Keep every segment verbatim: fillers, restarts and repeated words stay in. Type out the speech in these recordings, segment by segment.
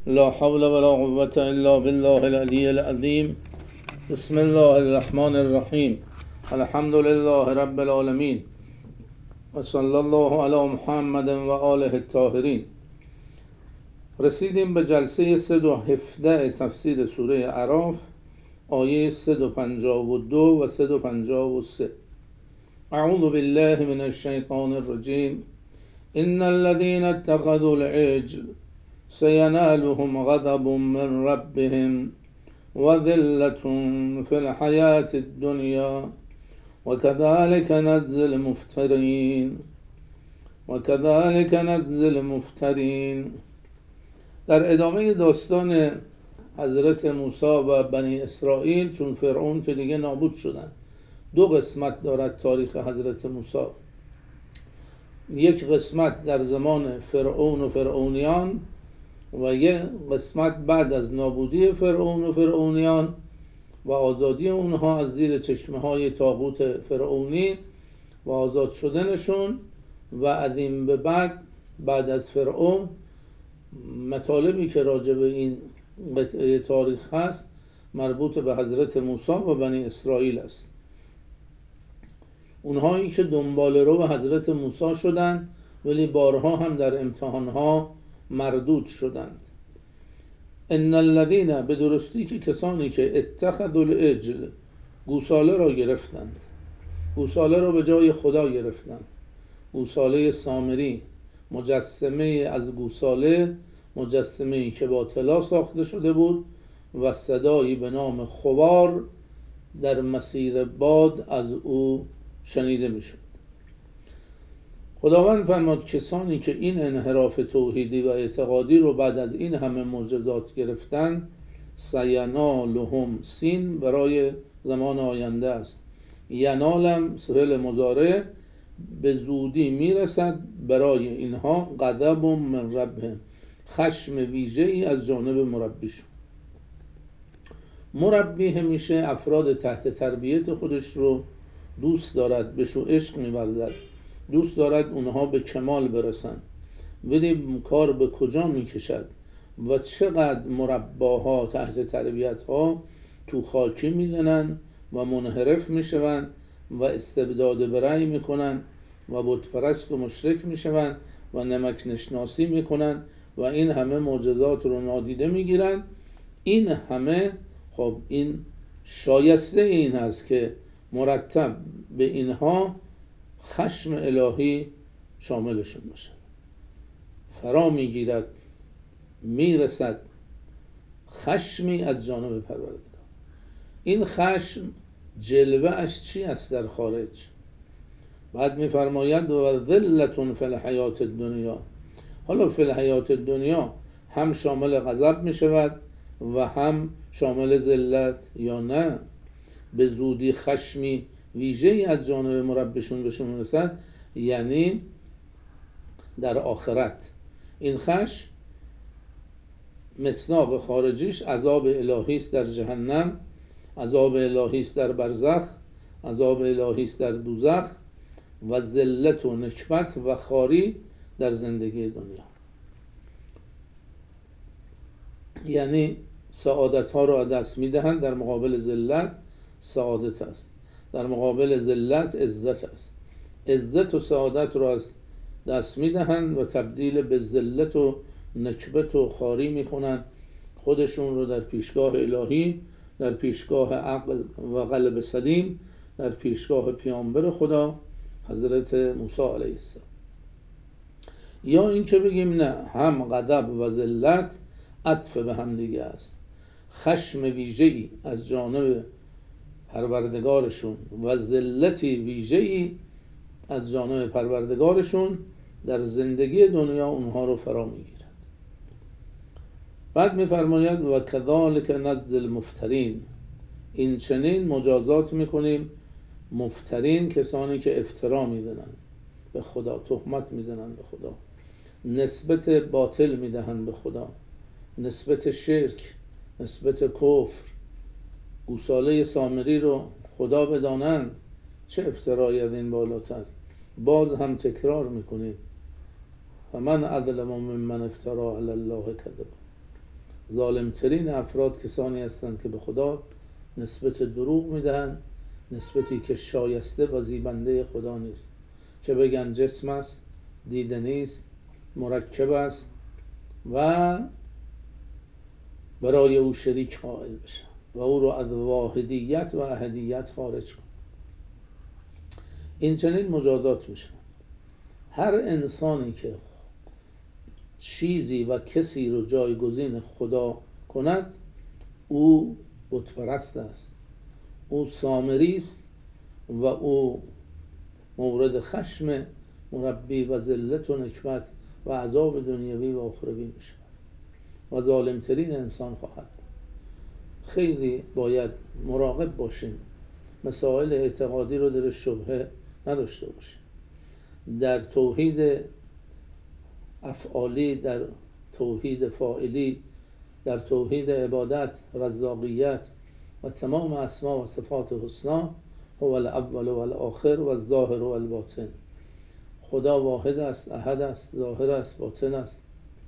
لا حول ولا قوة إلا بالله العلي العظيم. بسم الله الرحمن الرحیم. الحمد لله رب العالمین و صلی الله علی محمد و آله الطاهرین. رسیدیم به جلسه صد و هفده تفسیر سوره اعراف، آیه صد و پنجاه و دو و صد و پنجاه و سه. اعوذ بالله من الشیطان الرجیم. ان الذين اتخذوا العجل سينالهم غضب من ربهم وذلة في الحياة الدنيا وكذلك نجزي المفترين وكذلك نجزي المفترين. در ادامه داستان حضرت موسی و بنی اسرائیل، چون فرعون که دیگه نابود شدن، دو قسمت دارد تاریخ حضرت موسی. یک قسمت در زمان فرعون و فرعونیان و یک قسمت بعد از نابودی فرعون و فرعونیان و آزادی اونها از زیر چشمه های طاغوت فرعونی و آزاد شدنشون، و از این به بعد بعد از فرعون مطالبی که راجع به این قطعه تاریخ هست مربوط به حضرت موسی و بنی اسرائیل است. اونهایی که دنبال رو به حضرت موسی شدند ولی بارها هم در امتحانها مردود شدند. ان الذین، به درستی که کسانی که اتخذوا العجل، گوساله را گرفتند، گوساله را به جای خدا گرفتند. گوساله سامری، مجسمه از گوساله، مجسمه‌ای که با طلا ساخته شده بود و صدایی به نام خوار در مسیر باد از او شنیده میشد. خداوند فرمود کسانی که این انحراف توحیدی و اعتقادی رو بعد از این همه معجزات گرفتن، سینالهم، سین برای زمان آینده است، ینالم فعل مضارع، به زودی میرسد برای اینها غضب من ربهم، خشم ویژه‌ای از جانب مربیشون. مربی همیشه افراد تحت تربیت خودش رو دوست دارد، بهشون عشق می‌ورزد، دوست دارد اونها به کمال برسن. ببینیم کار به کجا میکشد و چقدر مرباها تحت تربیت‌ها تو خاکی میزنن و منحرف میشون و استبداد برای میکنن و بتپرست و مشرک میشون و نمک نشناسی میکنن و این همه معجزات رو نادیده میگیرن. این همه خب این شایسته این هست که مرتب به اینها خشم الهی شاملشون باشه. فرا میگیرد، میرسد خشمی از جانب پروردگار. این خشم جلوه اش چی است در خارج؟ بعد میفرماید و ذلة فی الحیات الدنیا. حالا فی الحیات الدنیا هم شامل غضب میشود و هم شامل ذلت یا نه؟ به زودی خشمی ویژه‌ای از جانب مربیشون بهشون میرسد، یعنی در آخرت. این خشم مصداق خارجیش عذاب الهی است در جهنم، عذاب الهی است در برزخ، عذاب الهی است در دوزخ و ذلت و نکبت و خواری در زندگی دنیا. یعنی سعادت ها را دست میدهند، در مقابل ذلت سعادت است، در مقابل ذلت عزت است. عزت و سعادت را از دست میدهند و تبدیل به ذلت و نکبت و خواری میکنند. خودشون رو در پیشگاه الهی، در پیشگاه عقل و قلب سلیم، در پیشگاه پیامبر خدا حضرت موسی علیه السلام. یا این که بگیم نه، هم غضب و ذلت عطف به هم دیگه است. خشم ویژه‌ای از جانب پروردگارشون و ذلتی ویژه‌ای از جانب پروردگارشون در زندگی دنیا اونها رو فرا میگیرد. بعد میفرماید و کذالک نجزی المفترین، این چنین مجازات میکنیم مفترین، کسانی که افترا میزنن به خدا، تهمت میزنن به خدا، نسبت باطل میدهن به خدا، نسبت شرک، نسبت کفر. گوساله سامری رو خدا بدانند، چه افترایی از این بالاتر. باز هم تکرار میکنیم و من اظلم ممن افترا علی الله کذبا. ظالمترین افراد کسانی هستند که به خدا نسبت دروغ میدهند، نسبتی که شایسته و زیبنده خدا نیست. چه بگن جسم است، دیده نیست، مرکب است و برای او شریک قائل بشن و او رو از واحدیت و احدیت خارج کن. این چنین مجازات میشن. هر انسانی که چیزی و کسی رو جایگزین خدا کند او بت پرست است، او سامری است و او مورد خشم مربی و ذلت و نکبت و عذاب دنیوی و اخروی میشه و ظالمترین انسان خواهد. خیلی باید مراقب باشیم مسائل اعتقادی رو در شبهه نداشته باشیم. در توحید افعالی، در توحید فاعلی، در توحید عبادت، رزاقیت و تمام اسما و صفات حسنا، هو الاول و الاخر و الظاهر و الباطن. خدا واحد است، احد است، ظاهر است، باطن است.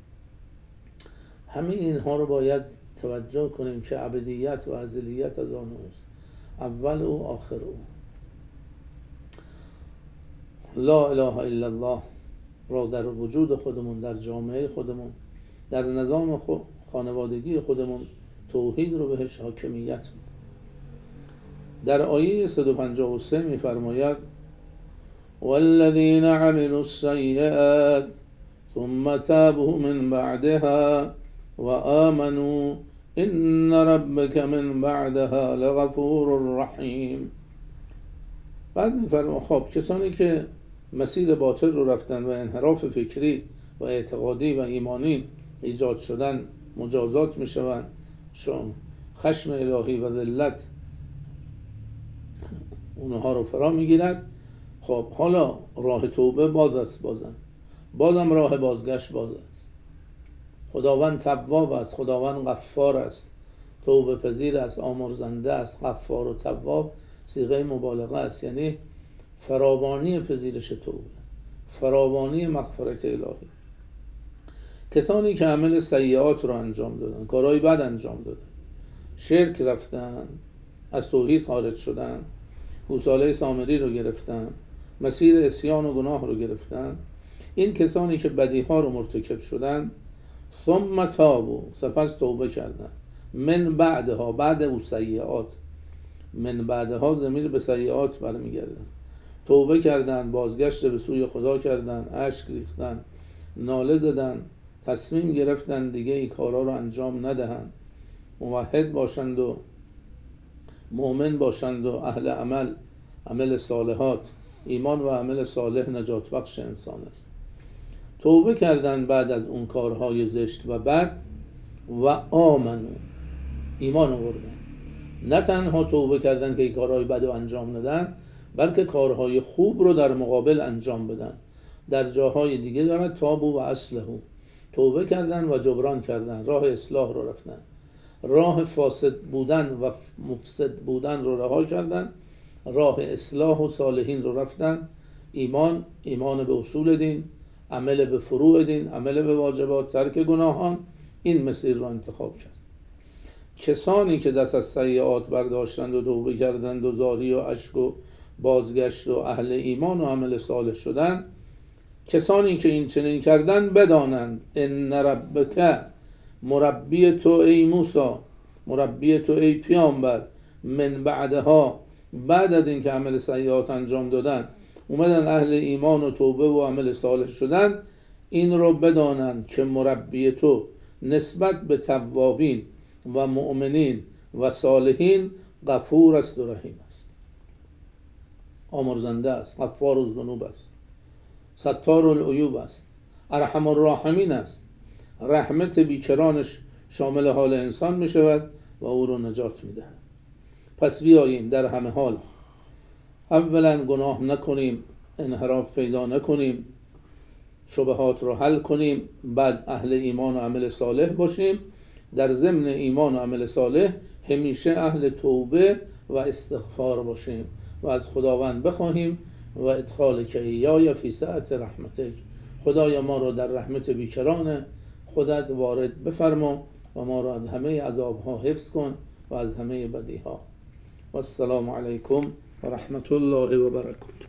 همه اینها رو باید توجه کنیم که ابدیت و ازلیت از آن اوست، اول او آخر او. لا اله الا الله را در وجود خودمون، در جامعه خودمون، در نظام خانوادگی خودمون توحید رو بهش حاکمیت میدیم. در آیه صد و پنجاه و سه میفرماید والذین عملوا السیئات ثم تابوا من بعدها وآمنوا ان ربک من بعدها لغفور رحیم. بعد میفرماید خب کسانی که مسیر باطل رو رفتن و انحراف فکری و اعتقادی و ایمانی ایجاد شدن مجازات میشوند، چون خشم الهی و ذلت اونها رو فرا میگیرد. خب حالا راه توبه باز است، بازم بازم راه بازگشت باز است. خداوند تواب است، خداوند غفار است، توبه پذیر است، آمرزنده است. غفار و تواب صیغه مبالغه است، یعنی فراوانی پذیرش توبه، فراوانی مغفرت الهی. کسانی که عمل سیئات رو انجام دادن، کارهای بد انجام دادن، شرک رفتن، از توحید خارج شدن، گوساله سامری رو گرفتن، مسیر عصیان و گناه رو گرفتن، این کسانی که بدیها رو مرتکب شدن، ثم تابوا، سپس توبه کردن، من بعدها، بعد او سیئات، من بعدها ضمیر به سیئات برمیگردن، توبه کردن، بازگشت به سوی خدا کردن، اشک ریختن، ناله زدن، تصمیم گرفتن دیگه این کارا رو انجام ندهند، موحد باشند و مؤمن باشند و اهل عمل، عمل صالحات. ایمان و عمل صالح نجات بخش انسان است. توبه کردن بعد از اون کارهای زشت و بد و آمنو، ایمان آوردن. نه تنها توبه کردن که این کارهای بد رو انجام ندن، بلکه کارهای خوب رو در مقابل انجام بدن. در جاهای دیگه دارد تابو و اصلحو، توبه کردن و جبران کردن، راه اصلاح رو رفتن، راه فاسد بودن و مفسد بودن رو رها کردن، راه اصلاح و صالحین رو رفتن. ایمان، ایمان به اصول دین، عمل به فروع دین، عمل به واجبات، ترک گناهان، این مسیر رو انتخاب کرد. کسانی که دست از سیئات برداشتند و توبه کردند و زاری و اشک و بازگشت و اهل ایمان و عمل صالح شدند، کسانی که این چنین کردند بدانند ان ربک، مربی تو ای موسی، مربی تو ای پیامبر، من بعدها، بعد از این که عمل سیئات انجام دادن اومدن اهل ایمان و توبه و عمل صالح شدن، این رو بدانند که مربی تو نسبت به توابین و مؤمنین و صالحین غفور است و رحیم است، آمرزنده است، غفار الذنوب است، ستار العیوب است، ارحم الراحمین است. رحمت بیکرانش شامل حال انسان می شود و او رو نجات می دهد. پس بیاییم در همه حال اولا گناه نکنیم، انحراف پیدا نکنیم، شبهات رو حل کنیم، بعد اهل ایمان و عمل صالح باشیم. در ضمن ایمان و عمل صالح همیشه اهل توبه و استغفار باشیم و از خداوند بخواهیم و ادخال کیای فی سعت رحمتک، خدایا ما رو در رحمت بیکران خودت وارد بفرما و ما را از همه عذابها حفظ کن و از همه بدیها. و السلام علیکم و رحمت الله و برکاته.